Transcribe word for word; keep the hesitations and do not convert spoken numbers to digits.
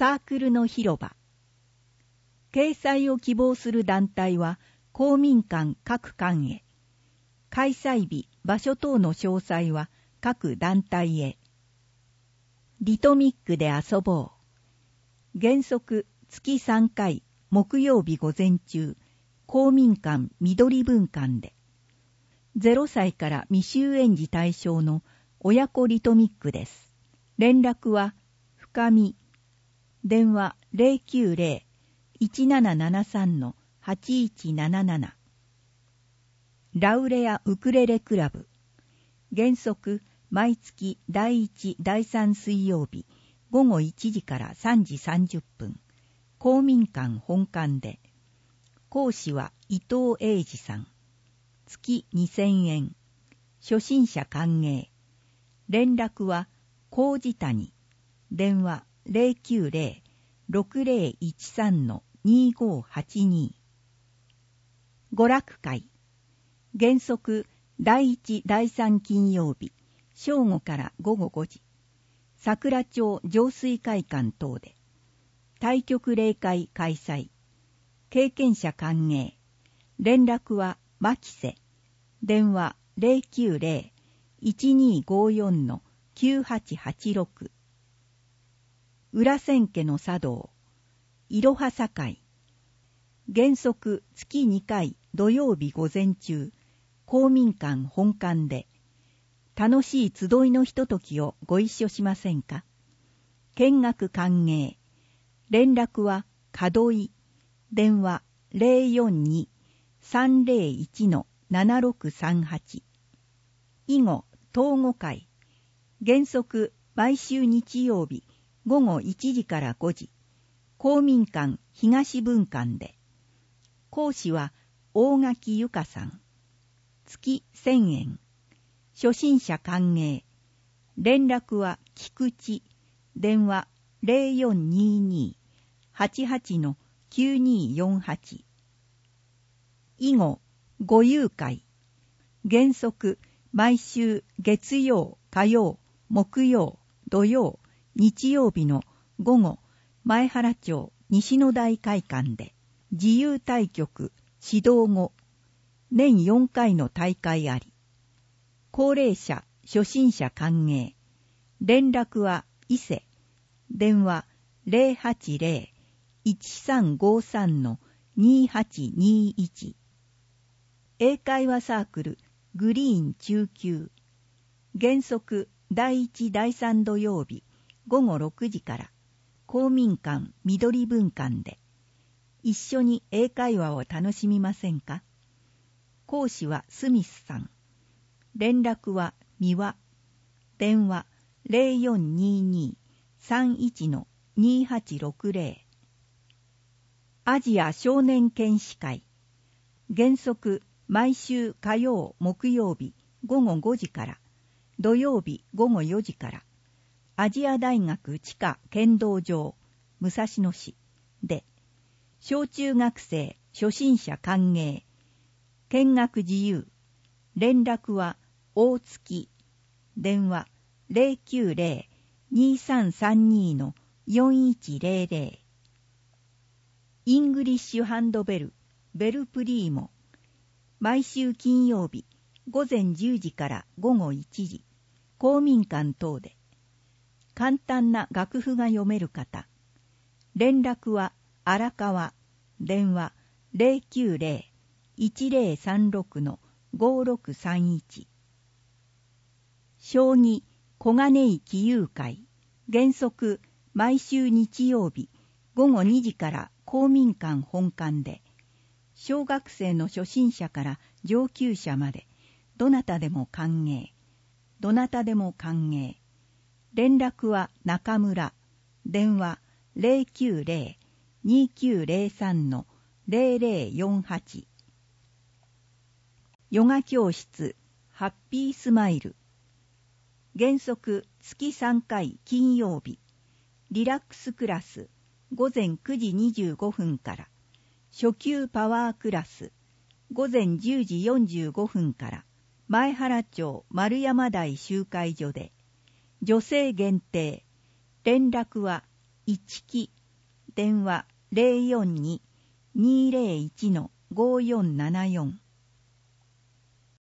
サークルの広場。掲載を希望する団体は公民館各館へ。開催日、場所等の詳細は各団体へ。リトミックで遊ぼう。原則月さんかい、木曜日午前中、公民館緑分館で。ゼロさいから未就園児対象の親子リトミックです。連絡は深見。電話 ゼロきゅうゼロ いちななななさん はちいちなななな。ラウレアウクレレクラブ。原則毎月だいいち、だいさん水曜日午後いちじからさんじさんじゅっぷん。公民館本館で。講師は伊藤英二さん。月にせんえん。初心者歓迎。連絡は麹谷。電話 ゼロきゅうゼロ ろくゼロいちさん にごはちに。娯楽会。原則だいいち、だいさん金曜日正午から午後ごじ。桜町浄水会館等で。対局例会開催。経験者歓迎。連絡は牧瀬。電話 ゼロきゅうゼロ いちにごよん きゅうはちはちろく。裏千家の茶道。いろはさかい。原則月にかい土曜日午前中。公民館本館で。楽しい集いのひとときをご一緒しませんか。見学歓迎。連絡は門井。電話 ゼロよんに さんゼロいち ななろくさんはち。以後東語会。原則毎週日曜日午後いちじからごじ。公民館東分館で。講師は大垣由香さん。月せんえん。初心者歓迎。連絡は菊池。電話 ゼロよんにに はちはち きゅうによんはち。以後ご遊会。原則毎週月曜、火曜、木曜、土曜、日曜日の午後、前原町西野台会館で。自由対局指導後。年よんかいの大会あり。高齢者、初心者歓迎。連絡は伊勢。電話 ゼロはちゼロ いちさんごさん にはちにいち。英会話サークルグリーン中級。原則だいいち、だいさん土曜日午後ろくじから。公民館緑分館で。一緒に英会話を楽しみませんか。講師はスミスさん。連絡は三輪。電話 ゼロよんにに さんいち にはちろくゼロ。アジア少年検視会。原則毎週火曜、木曜日午後ごじから。土曜日午後よじから。アジア大学地下剣道場武蔵野市で。小中学生初心者歓迎。見学自由。連絡は大月。電話 ゼロきゅうゼロ にさんさんに よんいちゼロゼロ。イングリッシュハンドベルベルプリーモ。毎週金曜日午前じゅうじから午後いちじ。公民館等で。簡単な楽譜が読める方。連絡は荒川。電話 ゼロきゅうゼロ いちゼロさんろく ごろくさんいち。将棋小金井棋友会。原則毎週日曜日午後にじから公民館本館で。小学生の初心者から上級者までどなたでも歓迎。どなたでも歓迎。連絡は中村。電話 ゼロきゅうゼロ にきゅうゼロさん ゼロゼロよんはち。ヨガ教室ハッピースマイル。原則月さんかい金曜日。リラックスクラス午前くじにじゅうごふんから。初級パワークラス午前じゅうじよんじゅうごふんから。前原町丸山台集会所で。女性限定。連絡はいちき、電話 ゼロよんに にーゼロいちのごーよんななよん